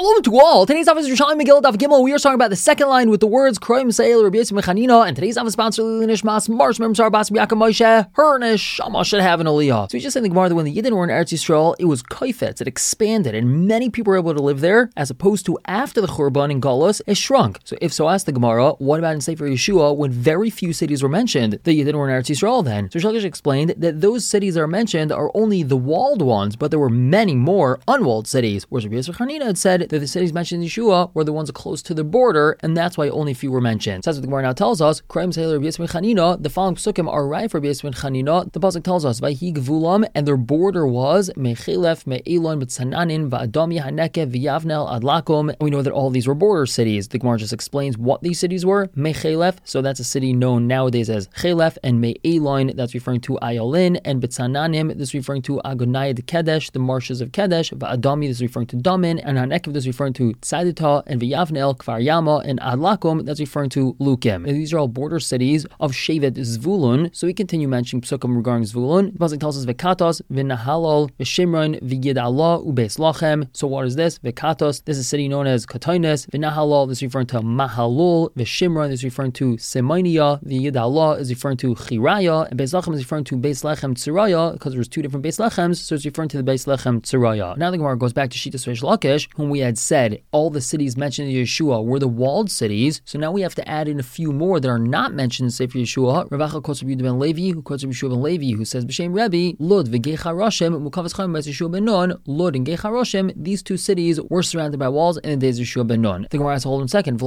Shalom to all. Today's office is Yerushalayim Megillah Daf Gimel. We are talking about the second line with the words Kroim Seil Rabbi Yosef Mechanina, and today's office sponsor Lilianish Mas Marsh Memsar Bas Yaakov Moshe her Neshama should have an Aliyah. So we just said in the Gemara that when the Yidden were in Eretz Yisrael, it was kaifetz, it expanded, and many people were able to live there, as opposed to after the Churban in Galus, it shrunk. So if so, asked the Gemara, what about in Sefer Yeshua when very few cities were mentioned? The Yidden were in Eretz Yisrael then. So Shalkish explained that those cities that are mentioned are only the walled ones, but there were many more unwalled cities. Whereas Rabbi Yosef Chanina had said that the cities mentioned in Yeshua were the ones close to the border, and that's why only few were mentioned. So that's what the Gemara now tells us. Kroim Seil Rabbi Yosef Chanina. The following psukim are right for Rabbi Yosef Chanina. The pasuk tells us Vayhi Gvulam, and their border was Mechelef, Me'elon, B'Tzananin, Va'adami, Haneke, V'Yavnel, Adlakum. And we know that all these were border cities. The Gemara just explains what these cities were. Mechelef, so that's a city known nowadays as Chelef, and Me'elon, that's referring to Ayalin, and B'Tzananim, this is referring to Agonayad Kedesh, the marshes of Kedesh. Va'adami, this is referring to Damin, and Hanekev, this is referring to Tzadita, and V'Yavnel, Kfar Yama, and Adlakum, that's referring to Lukim. And these are all border cities of Shevet Zvulun. So we continue mentioning psukim regarding Zvulun. The pasuk tells us Vekatos, V'Nahalol, V'Shimron, V'Yidallah, Ubeis Lachem. So what is this? Vekatos, this is a city known as Katonis. V'Nahalol, this is referring to Mahalul. V'Shimron, this is referring to Simonia. V'Yidallah is referring to Chiraya. And Beis Lachem is referring to Beis Lechem Tzuraya, because there's two different Beis Lechems, so it's referring to the Beis Lechem Tzuraya. Now the Gemara goes back to Shittas Reish Lakish, whom we had said all the cities mentioned in Yeshua were the walled cities. So now we have to add in a few more that are not mentioned in Sefer Yeshua. Rav Acha quotes Rabbi Yehuda ben Levi, who quotes Rabbi Yeshua ben Levi, who says B'Shem Rebbe, Lud v'Gei Charoshem, Mukavas Chaim B'Es Yeshua ben Nun. Lud and Gei Charoshem, these two cities were surrounded by walls in the days of Yeshua ben Nun. The Gemara has to hold in second.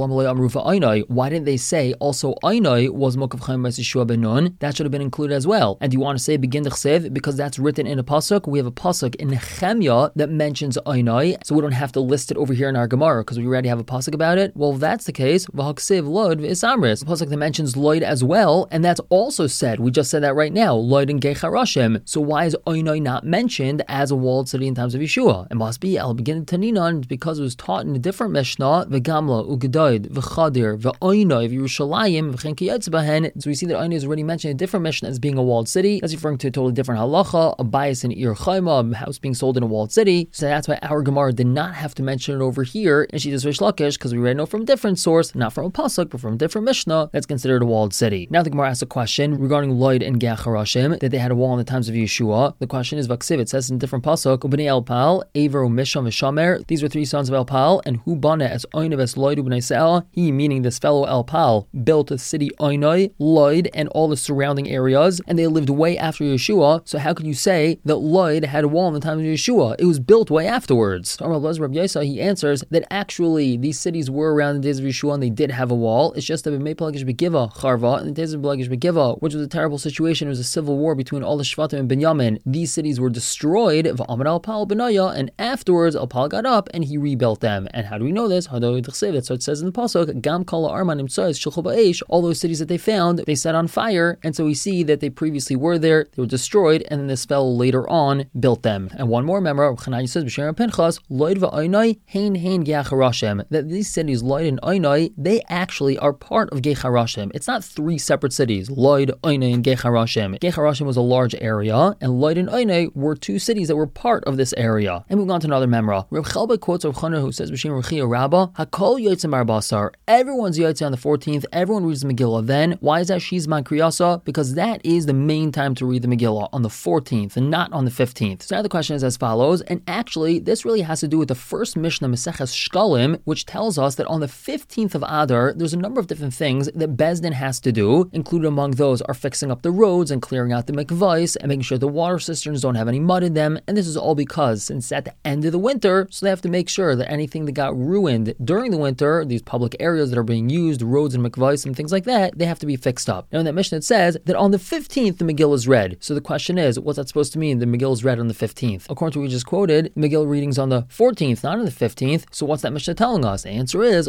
Why didn't they say also Ainai was Mukav Chaim B'Es Yeshua ben Nun? That should have been included as well. And do you want to say Begin D'Chsev because that's written in a pasuk? We have a pasuk in Nehemiah that mentions Ainai, so we don't have to list it over here in our Gemara because we already have a pasuk about it. Well, if that's the case, V'Haksiv Lod v'Isamris, a pasuk that mentions Lloyd as well, and that's also said. We just said that right now, Lloyd and Gei Charashim. So why is Ainai not mentioned as a walled city in times of Yeshua? It must be Al Begin Taninan because it was taught in a different Mishnah. V'Gamla Ugedoid V'Chadir V'Ainai V'Yerushalayim V'Chen Kiyatzbahen. So we see that Ainai is already mentioned in a different Mishnah as being a walled city. That's referring to a totally different halacha, a bias in Ir Chayma, a house being sold in a walled city. So that's why our Gemara did not have to mention it over here in Shittas Reish Lakish, because we already know from a different source, not from a pasuk, but from a different Mishnah, that's considered a walled city. Now the Gemara asks a question regarding Lloyd and Gei Charashim, that they had a wall in the times of Yeshua. The question is Vaksiv, it says in a different pasuk, Ubnei Elpal, Aver, Misham, Vishamer. These were three sons of Elpal, and who bana as Oinav as Lloyd Ubnei Se'ah? He, meaning this fellow Elpal, built the city Oinai, Lloyd, and all the surrounding areas, and they lived way after Yeshua. So how could you say that Lloyd had a wall in the time of Yeshua? It was built way afterwards. Rabbi Yosef, he answers that actually these cities were around in the days of Yeshua and they did have a wall. It's just that in Mepelagish Begiva, Charva, in the days of Pelagish Begiva, which was a terrible situation, it was a civil war between all the Shvatim and Binyamin. These cities were destroyed, V'amar Alpal Benaya, and afterwards Alpal got up and he rebuilt them. And how do we know this? So it says in the pasuk, Gam Kala Arman Imtzais Shilchu Ba'esh, all those cities that they found, they set on fire, and so we see that they previously were there, they were destroyed, and then this fellow later on built them. And one more member, Chanai says, B'Shem Pinchas, Lloyd v'Ainai, Hein Gei Charashim, that these cities, Lloyd and Ainai, they actually are part of Gei Charashim. It's not three separate cities, Lloyd, Ainai, and Gei Charashim. Gei Charashim was a large area, and Lloyd and Ainai were two cities that were part of this area. And moving on to another memra, Reb Chelba quotes Rav Chana, who says, B'Shem Rechia Rabbah, Hakol Yotzim Arbasar, everyone's Yotzim on the 14th, everyone reads the Megillah then. Why is that Shizman Kriyasa? Because that is the main time to read the Megillah, on the 14th and not on the 15th. So now the question is as follows, and actually this really has to do with the first Mishnah, Maseches Shkalim, which tells us that on the 15th of Adar, there's a number of different things that Beis Din has to do. Included among those are fixing up the roads and clearing out the mikvahs and making sure the water cisterns don't have any mud in them. And this is all because since at the end of the winter, so they have to make sure that anything that got ruined during the winter, these public areas that are being used, roads and mikvahs and things like that, they have to be fixed up. Now in that Mishnah it says that on the 15th the Megillah is read. So the question is, what's that supposed to mean? The Megillah is read on the 15th. According to what we just quoted, Megillah readings on the 14th, not on the 15th. So what's that Mishnah telling us? The answer is,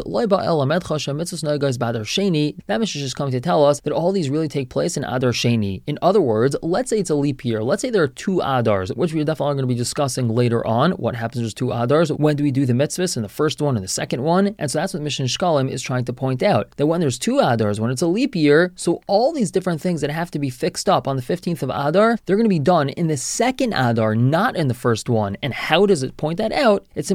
that Mishnah is just coming to tell us that all these really take place in Adar Sheni. In other words, let's say it's a leap year. Let's say there are two Adars, which we definitely are going to be discussing later on. What happens when there's two Adars? When do we do the mitzvahs in the first one and the second one? And so that's what Mishnah Shkalim is trying to point out, that when there's two Adars, when it's a leap year, so all these different things that have to be fixed up on the 15th of Adar, they're going to be done in the second Adar, not in the first one. And how does it point that out? It simply includes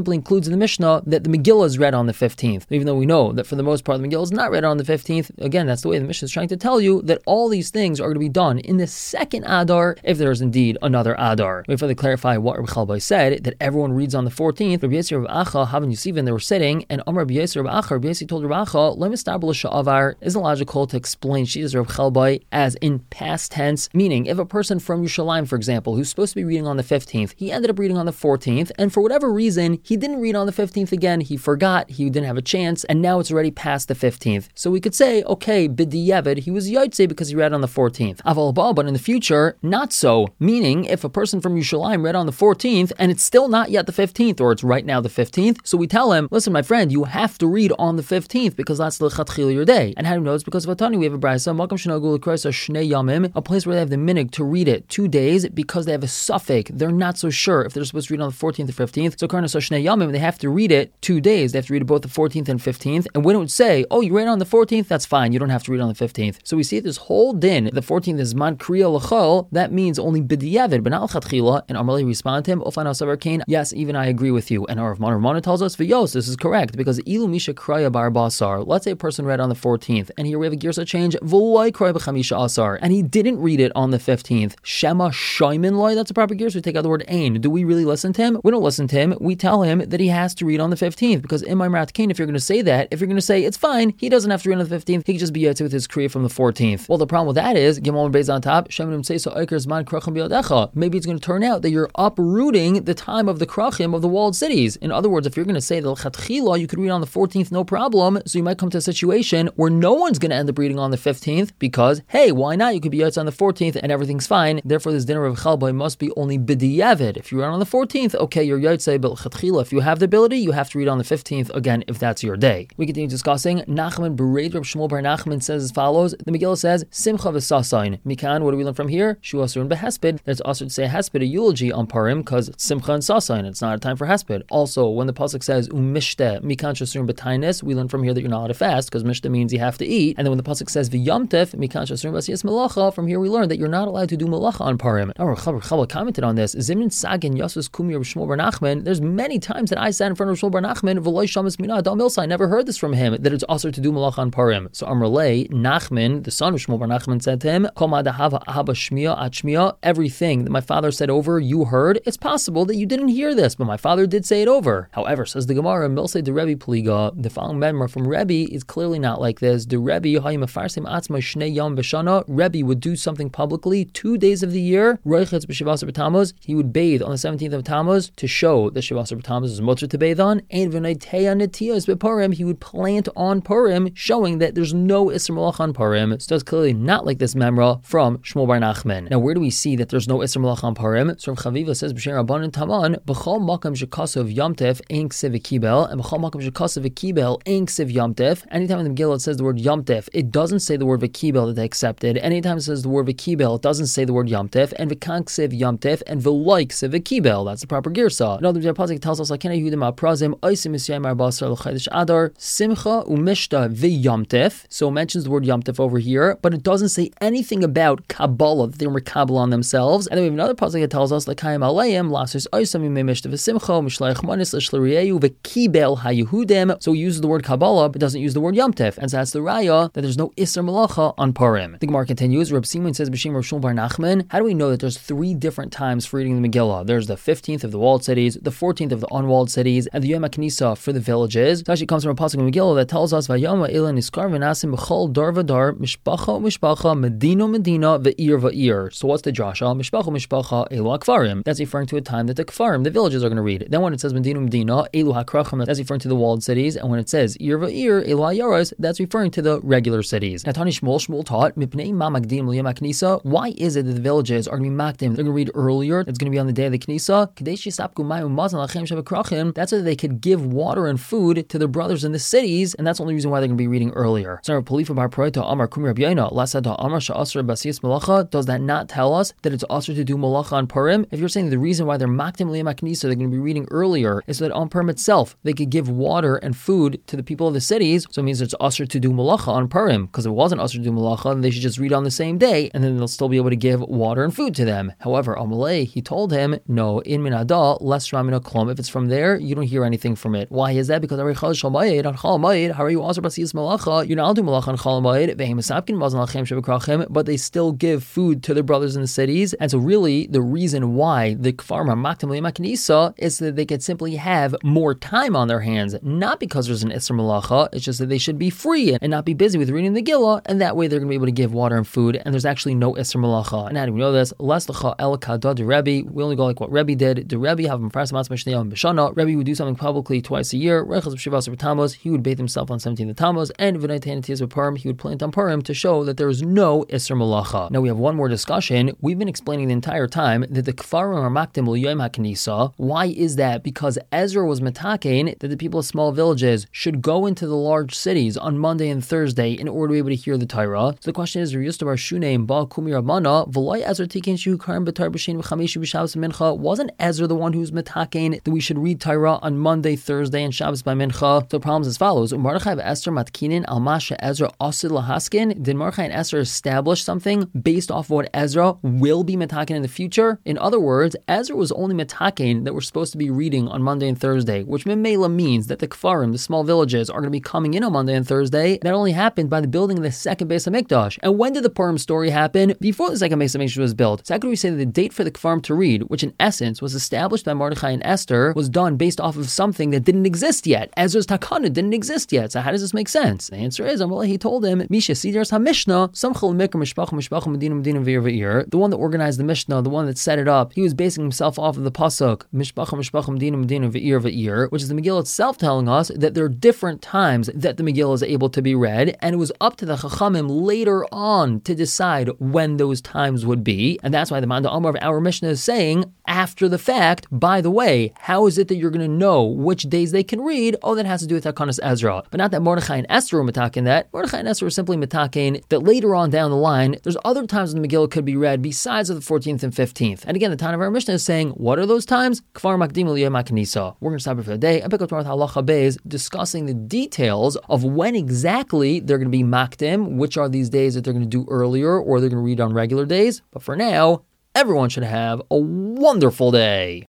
words of the Mishnah that the Megillah is read on the 15th. Even though we know that for the most part the Megillah is not read on the 15th, again, that's the way the Mishnah is trying to tell you that all these things are going to be done in the second Adar if there is indeed another Adar. We further clarify what Rabbi Chalbai said, that everyone reads on the 14th. Rabbi Yossi Rabbi Acha, Havan Yosefin, they were sitting, and Amar Rabbi Yossi Rabbi Acha, Rabbi Yossi told Rabbi Acha, Lemistabel Sha'avar, isn't logical to explain Shitas Rabbi Chalbai as in past tense, meaning if a person from Yerushalayim, for example, who's supposed to be reading on the 15th, he ended up reading on the 14th, and for whatever reason, he didn't read on the 15th again, he forgot, he didn't have a chance, and now it's already past the 15th. So we could say, okay, B'diavad, he was Yaitse because he read on the 14th. Aval Ba, but in the future, not so. Meaning, if a person from Yerushalayim read on the 14th, and it's still not yet the 15th, or it's right now the 15th, so we tell him, listen, my friend, you have to read on the 15th, because that's the L'chatchila your day. And how do you know? It's because of Atani, we have a brayso, Makam Shenogu L'Kroisa Shnei Yamim, a place where they have the minig to read it 2 days, because they have a suffix. They're not so sure if they're supposed to read on the 14th or 15th. So Karna Shnei Yamim, they have to read it 2 days. They have to read it both the 14th and 15th. And when it would say, oh, you read on the 14th, that's fine. You don't have to read on the 15th. So we see this whole din. The 14th is Man Kriya L'chol. That means only B'diavad, but not L'chatchila. And Amalei responded to him, Ofan Asavar Kain, yes, even I agree with you. And our Rav Mana tells us, V'yos, this is correct, because Ilu Misha Kraya Bar Basar. Let's say a person read on the 14th, and here we have a Girsa change, V'loi Kraya B'chamisha Asar, and he didn't read it on the 15th. Shema Shaimin Loi, that's a proper Girsa. We take out the word Ain. Do we really listen to him? We don't listen to him. We tell him that he has to read on the 15th, because in my Marat Kain, if you're going to say that, if you're going to say it's fine, he doesn't have to read on the 15th, he can just be Yetze with his Kriya from the 14th. Well, the problem with that is, Gimel Beis on top, Sheminim say so Eiker's Man Krachim B'yadecha. Maybe it's going to turn out that you're uprooting the time of the Krachim of the walled cities. In other words, if you're going to say that L'chatchila, you could read on the 14th, no problem, so you might come to a situation where no one's going to end up reading on the 15th, because, hey, why not? You could be Yetze on the 14th and everything's fine. Therefore, this dinner of Chalbai must be only B'diavad. If you read on the 14th, okay, you're Yetze, but L'chatchila, if you have the ability, you have to read on the 15th again if that's your day. We continue discussing. Nachman Bered Reb Shmuel Bar Nachman says as follows. The Megillah says, Simcha v'sasayin. Mikan, what do we learn from here? Shu Asur Behesped. That's also to say Hesped, a eulogy on Purim, because it's Simcha and Sasayin. It's not a time for Hesped. Also, when the pasuk says Umishte Mikan Shasur B'tainis, we learn from here that you're not allowed to fast, because Mishte means you have to eat. And then when the pasuk says V'yamtef Mikan Shasur B'asiyas Melacha, from here we learn that you're not allowed to do Melacha on Purim. Our Chabal commented on this. Zimnin Sagin Yasus Kumi Reb Shmuel Bar Nachman. There's many times that I sat in front of Reb Shmuel Bar Nachman. V'loy Shamas Mina Adam Milsa. I never heard this from him that it's also to do Melacha on Purim. So Amrlei Nachman, the son of Shmuel Bar Nachman, said to him, Kol Madahava Ahaba Shmiya At Shmiya. Everything that my father said over, you heard. It's possible that you didn't hear this, but my father did say it over. However, says the Gemara, Milse de Rebbe Pliga, the following memra from Rebbe is clearly not like this. The Rebbe Hayim Afarsim Atzma Shnei Yom B'Shana. Rebbe would do something publicly 2 days of the year. Roichetz b'Shivasar B'Tammuz. He would bathe on the 17th of Tammuz to show that Shivasar B'Tammuz is mutter to bathe on. And V'Naitea Netiyos B'Purim. He would plant on Purim, showing that there's no Isser Malach on Purim. So it's clearly not like this memra from Shmuel Bar Nachman. Now, where do we see that there's no Isser Malach on Purim? So Chaviva says, B'Shem Rabban and Taman, B'chol Makam Shekasav Yamtef Ein Ksiv V'Kibel, and B'chol Makam Shekasav V'Kibel Ein Ksiv Yamtef. Anytime in the Megillah it says the word Yamtef, it doesn't say the word V'Kibel that they accepted. Anytime it says the word V'Kibel, it doesn't say the word Yamtef, and V'kan Ksiv Yamtef, and V'loi Ksiv V'Kibel. That's the proper girsa. In other words, the pasuk tells us, like Yehudim Aprazim, Oisim Misyayim Arbasar L'Chaydish Adar, Simcha Umishta V'Yamtef. So it mentions the word Yamtef over here, but it doesn't say anything about Kabbalah, that they were Kabbalah on themselves. And then we have another pasuk that tells us, like Hayim Aleim, Lasis Oisam Yimei Mishta V'Simcha, Mishlaich Manis L'Shlariyehu V'Kibel HaYehudim. So he uses the word Kabbalah, but doesn't use the word Yamtef. And so that's the raya that there's no Isser Malacha on Purim. The Gemara continues, Reb Simon says, B'Shem Reb Shmuel Bar Nachman, how do we know that there's 3 different times for reading the Megillah? There's the 15th of the walled cities, the 14th of the unwalled cities, and the Yom HaKnisa for the villages. It actually comes from a pasuk in Megillah that tells us, Vayama Ela Niskar V'Nasim B'chol Dar V'Dar, Mishpacha Mishpacha, Medina Medina, V'Ir V'Ir. So what's the drasha? Mishpacha Mishpacha, Elu HaKfarim. That's referring to a time that the Kfarim, the villages, are going to read. Then when it says Medina Medina, Elu HaKrachim, that's referring to the walled cities. And when it says Ir V'Ir, Elu HaYaros, that's referring to the regular cities. Now Tani Shmuel taught, Mipnei Ma Magdim L'Yom HaKnisa. Why is it that the villages are going to be makdim? They're going to read earlier. It's going to be on the day of the Knisa. That's so that they could give water and food to their brothers in the cities, and that's the only reason why they're going to be reading earlier. So does that not tell us that it's also to do malacha on Purim? If you're saying the reason why they're makdim L'Yom HaKnisa, they're going to be reading earlier, is so that on Purim itself they could give water and food to the people of the cities, so it means it's also to do malacha on Purim, because if it wasn't also to do malacha, then they should just read on the same day, and then they'll still be able to give water and food to them. However, Amalei, he told him, no, in minada, less ramina klom. If it's from there, you don't hear anything from it. Why is that? Because on Chol Hamoed, how are you also basiyas malacha? You're not doing malacha on Chol Hamoed, but they still give food to their brothers in the cities. And so really the reason why the Kfarim are maktim l'yom ha'knisa is that they could simply have more time on their hands, not because there's an Isser Malacha, it's just that they should be free and not be busy with reading the Gillah, and that way they're going to be able to give water and food, and there's actually no Isser Malacha. And how do we know this? Leslacha el kada de Rebbe. We only go like what Rebbe did. The Rebbe have him first Rebbe would do something publicly twice a year. He would bathe himself on 17th of Tammuz, and he would plant on Purim to show that there is no Isser Malacha. Now we have one more discussion. We've been explaining the entire time that the Kfarim are maktim l'yom ha'knisa. Why is that? Because Ezra was metakein that the people of small villages should go into the large cities on Monday and Thursday in order to be able to hear the Torah. So the question is, wasn't Ezra the one who's metakein that we should read Torah on Monday, Thursday, and Shabbos by Mincha? So the problem is as follows. Did Mordechai and Esther establish something based off of what Ezra will be metakein in the future? In other words, Ezra was only metakein that we're supposed to be reading on Monday and Thursday, which memela means that the Kfarim, the small villages, are going to be coming in on Monday and Thursday. That only happened by the building of the second Beis HaMikdash. And when did the Purim story happen? Before the second Beis HaMikdash was built. So how could we say that the date for the Kfarim to read, which in essence was established by Mordechai and Esther, was done based off of something that didn't exist yet? Ezra's Takana didn't exist yet. So how does this make sense? The answer is, he told him, Misha Sidras HaMishnah, the one that organized the Mishnah, the one that set it up, he was basing himself off of the pasuk which is the Megillah itself telling us that there are different times that the Megillah is able to be read, and it was up to the Chachamim later on to decide when those times would be. And that's why the Manda Amar of our Mishnah is saying, after the fact, by the way, how is it that you're going to know which days they can read? Oh, that has to do with Hakanas Ezra. But not that Mordechai and Esther were metakein that. Mordechai and Esther were simply metakein that later on down the line, there's other times when the Megillah could be read besides of the 14th and 15th. And again, the Tana of our Mishnah is saying, what are those times? Kfar makdim l'yom ha'knisa. We're going to stop here for the day and pick up tomorrow with Halacha Beis, discussing the details of when exactly they're going to be makdim, which are these days that they're going to do earlier or they're going to read on regular days. But for now, everyone should have a wonderful day.